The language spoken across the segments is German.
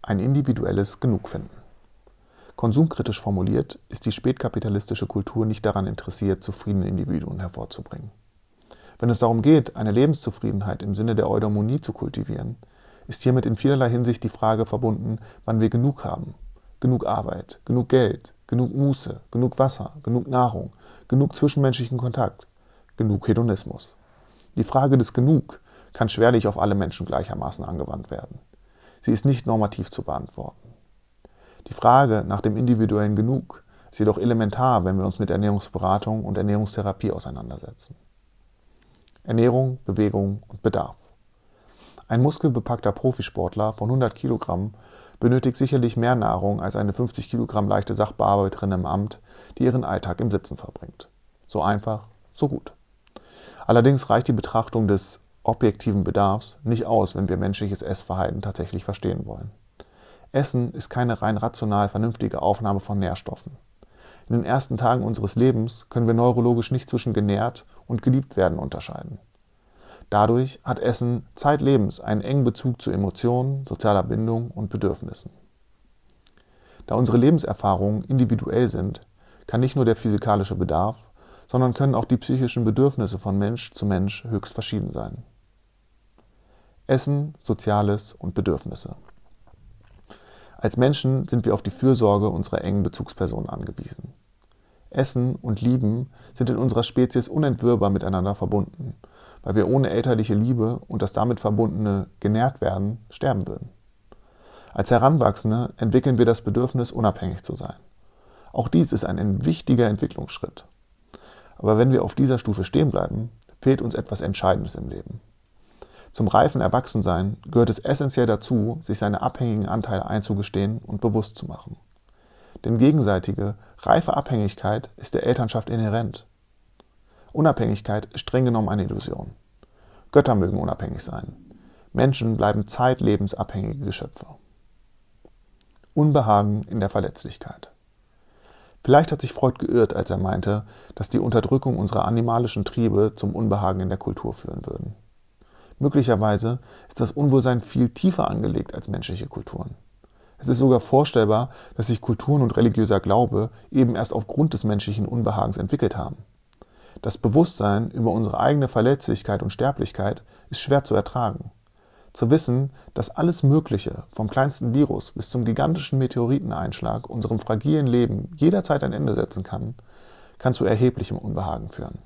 Ein individuelles Genugfinden. Konsumkritisch formuliert ist die spätkapitalistische Kultur nicht daran interessiert, zufriedene Individuen hervorzubringen. Wenn es darum geht, eine Lebenszufriedenheit im Sinne der Eudaimonie zu kultivieren, ist hiermit in vielerlei Hinsicht die Frage verbunden, wann wir genug haben. Genug Arbeit, genug Geld, genug Muße, genug Wasser, genug Nahrung, genug zwischenmenschlichen Kontakt, genug Hedonismus. Die Frage des Genug kann schwerlich auf alle Menschen gleichermaßen angewandt werden. Sie ist nicht normativ zu beantworten. Die Frage nach dem individuellen Genug ist jedoch elementar, wenn wir uns mit Ernährungsberatung und Ernährungstherapie auseinandersetzen. Ernährung, Bewegung und Bedarf. Ein muskelbepackter Profisportler von 100 Kilogramm benötigt sicherlich mehr Nahrung als eine 50 Kilogramm leichte Sachbearbeiterin im Amt, die ihren Alltag im Sitzen verbringt. So einfach, so gut. Allerdings reicht die Betrachtung des objektiven Bedarfs nicht aus, wenn wir menschliches Essverhalten tatsächlich verstehen wollen. Essen ist keine rein rational vernünftige Aufnahme von Nährstoffen. In den ersten Tagen unseres Lebens können wir neurologisch nicht zwischen genährt und geliebt werden unterscheiden. Dadurch hat Essen zeitlebens einen engen Bezug zu Emotionen, sozialer Bindung und Bedürfnissen. Da unsere Lebenserfahrungen individuell sind, kann nicht nur der physikalische Bedarf, sondern können auch die psychischen Bedürfnisse von Mensch zu Mensch höchst verschieden sein. Essen, Soziales und Bedürfnisse. Als Menschen sind wir auf die Fürsorge unserer engen Bezugspersonen angewiesen. Essen und Lieben sind in unserer Spezies unentwirrbar miteinander verbunden, weil wir ohne elterliche Liebe und das damit verbundene genährt werden sterben würden. Als Heranwachsende entwickeln wir das Bedürfnis, unabhängig zu sein. Auch dies ist ein wichtiger Entwicklungsschritt. Aber wenn wir auf dieser Stufe stehen bleiben, fehlt uns etwas Entscheidendes im Leben. Zum reifen Erwachsensein gehört es essentiell dazu, sich seine abhängigen Anteile einzugestehen und bewusst zu machen. Denn gegenseitige, reife Abhängigkeit ist der Elternschaft inhärent. Unabhängigkeit ist streng genommen eine Illusion. Götter mögen unabhängig sein. Menschen bleiben zeitlebens abhängige Geschöpfe. Unbehagen in der Verletzlichkeit. Vielleicht hat sich Freud geirrt, als er meinte, dass die Unterdrückung unserer animalischen Triebe zum Unbehagen in der Kultur führen würden. Möglicherweise ist das Unwohlsein viel tiefer angelegt als menschliche Kulturen. Es ist sogar vorstellbar, dass sich Kulturen und religiöser Glaube eben erst aufgrund des menschlichen Unbehagens entwickelt haben. Das Bewusstsein über unsere eigene Verletzlichkeit und Sterblichkeit ist schwer zu ertragen. Zu wissen, dass alles Mögliche, vom kleinsten Virus bis zum gigantischen Meteoriteneinschlag, unserem fragilen Leben jederzeit ein Ende setzen kann zu erheblichem Unbehagen führen.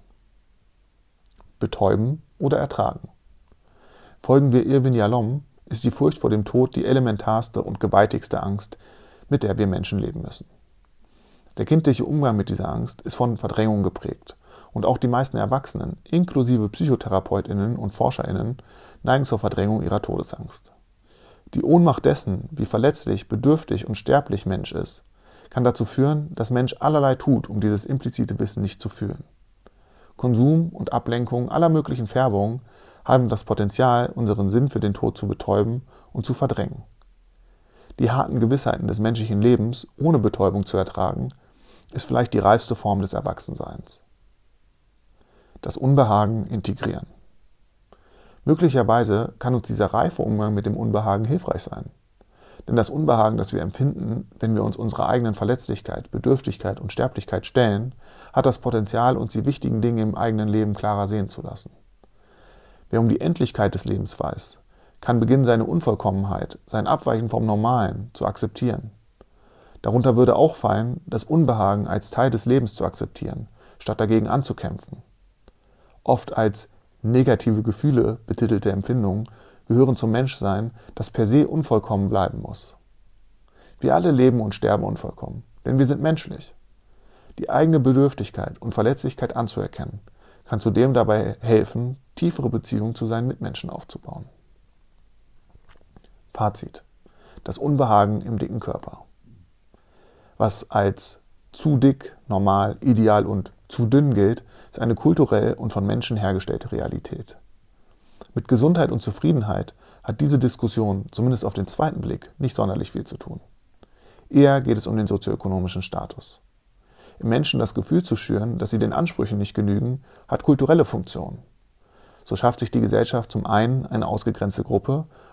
Betäuben oder ertragen. Folgen wir Irwin Yalom, ist die Furcht vor dem Tod die elementarste und gewaltigste Angst, mit der wir Menschen leben müssen. Der kindliche Umgang mit dieser Angst ist von Verdrängung geprägt und auch die meisten Erwachsenen, inklusive PsychotherapeutInnen und ForscherInnen, neigen zur Verdrängung ihrer Todesangst. Die Ohnmacht dessen, wie verletzlich, bedürftig und sterblich Mensch ist, kann dazu führen, dass Mensch allerlei tut, um dieses implizite Wissen nicht zu fühlen. Konsum und Ablenkung aller möglichen Färbungen haben das Potenzial, unseren Sinn für den Tod zu betäuben und zu verdrängen. Die harten Gewissheiten des menschlichen Lebens ohne Betäubung zu ertragen, ist vielleicht die reifste Form des Erwachsenseins. Das Unbehagen integrieren. Möglicherweise kann uns dieser reife Umgang mit dem Unbehagen hilfreich sein. Denn das Unbehagen, das wir empfinden, wenn wir uns unserer eigenen Verletzlichkeit, Bedürftigkeit und Sterblichkeit stellen, hat das Potenzial, uns die wichtigen Dinge im eigenen Leben klarer sehen zu lassen. Wer um die Endlichkeit des Lebens weiß, kann beginnen, seine Unvollkommenheit, sein Abweichen vom Normalen zu akzeptieren. Darunter würde auch fallen, das Unbehagen als Teil des Lebens zu akzeptieren, statt dagegen anzukämpfen. Oft als negative Gefühle betitelte Empfindungen gehören zum Menschsein, das per se unvollkommen bleiben muss. Wir alle leben und sterben unvollkommen, denn wir sind menschlich. Die eigene Bedürftigkeit und Verletzlichkeit anzuerkennen, kann zudem dabei helfen, tiefere Beziehungen zu seinen Mitmenschen aufzubauen. Fazit: Das Unbehagen im dicken Körper. Was als zu dick, normal, ideal und zu dünn gilt, ist eine kulturell und von Menschen hergestellte Realität. Mit Gesundheit und Zufriedenheit hat diese Diskussion, zumindest auf den zweiten Blick, nicht sonderlich viel zu tun. Eher geht es um den sozioökonomischen Status. Im Menschen das Gefühl zu schüren, dass sie den Ansprüchen nicht genügen, hat kulturelle Funktion. So schafft sich die Gesellschaft zum einen eine ausgegrenzte Gruppe,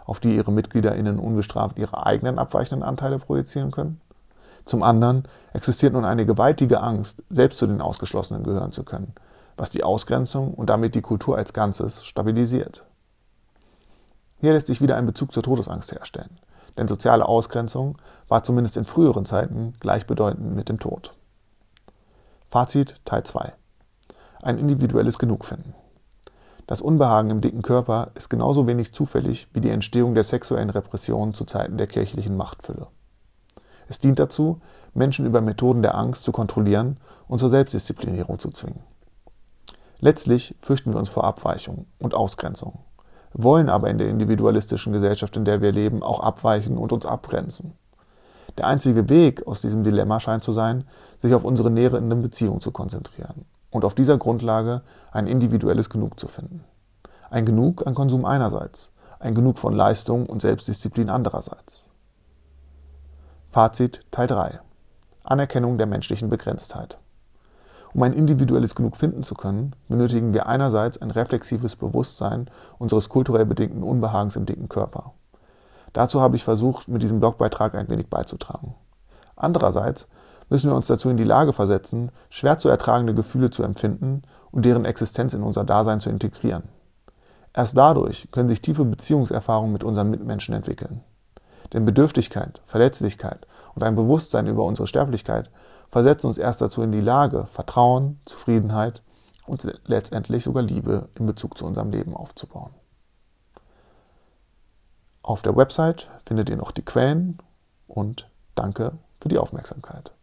auf die ihre MitgliederInnen ungestraft ihre eigenen abweichenden Anteile projizieren können. Zum anderen existiert nun eine gewaltige Angst, selbst zu den Ausgeschlossenen gehören zu können, was die Ausgrenzung und damit die Kultur als Ganzes stabilisiert. Hier lässt sich wieder ein Bezug zur Todesangst herstellen, denn soziale Ausgrenzung war zumindest in früheren Zeiten gleichbedeutend mit dem Tod. Fazit Teil 2. Ein individuelles Genugfinden. Das Unbehagen im dicken Körper ist genauso wenig zufällig wie die Entstehung der sexuellen Repression zu Zeiten der kirchlichen Machtfülle. Es dient dazu, Menschen über Methoden der Angst zu kontrollieren und zur Selbstdisziplinierung zu zwingen. Letztlich fürchten wir uns vor Abweichung und Ausgrenzung, wollen aber in der individualistischen Gesellschaft, in der wir leben, auch abweichen und uns abgrenzen. Der einzige Weg aus diesem Dilemma scheint zu sein, sich auf unsere nähernden Beziehungen zu konzentrieren und auf dieser Grundlage ein individuelles Genug zu finden. Ein Genug an Konsum einerseits, ein Genug von Leistung und Selbstdisziplin andererseits. Fazit Teil 3. Anerkennung der menschlichen Begrenztheit. Um ein individuelles Genug finden zu können, benötigen wir einerseits ein reflexives Bewusstsein unseres kulturell bedingten Unbehagens im dicken Körper. Dazu habe ich versucht, mit diesem Blogbeitrag ein wenig beizutragen. Andererseits müssen wir uns dazu in die Lage versetzen, schwer zu ertragende Gefühle zu empfinden und deren Existenz in unser Dasein zu integrieren. Erst dadurch können sich tiefe Beziehungserfahrungen mit unseren Mitmenschen entwickeln. Denn Bedürftigkeit, Verletzlichkeit und ein Bewusstsein über unsere Sterblichkeit versetzen uns erst dazu in die Lage, Vertrauen, Zufriedenheit und letztendlich sogar Liebe in Bezug zu unserem Leben aufzubauen. Auf der Website findet ihr noch die Quellen und danke für die Aufmerksamkeit.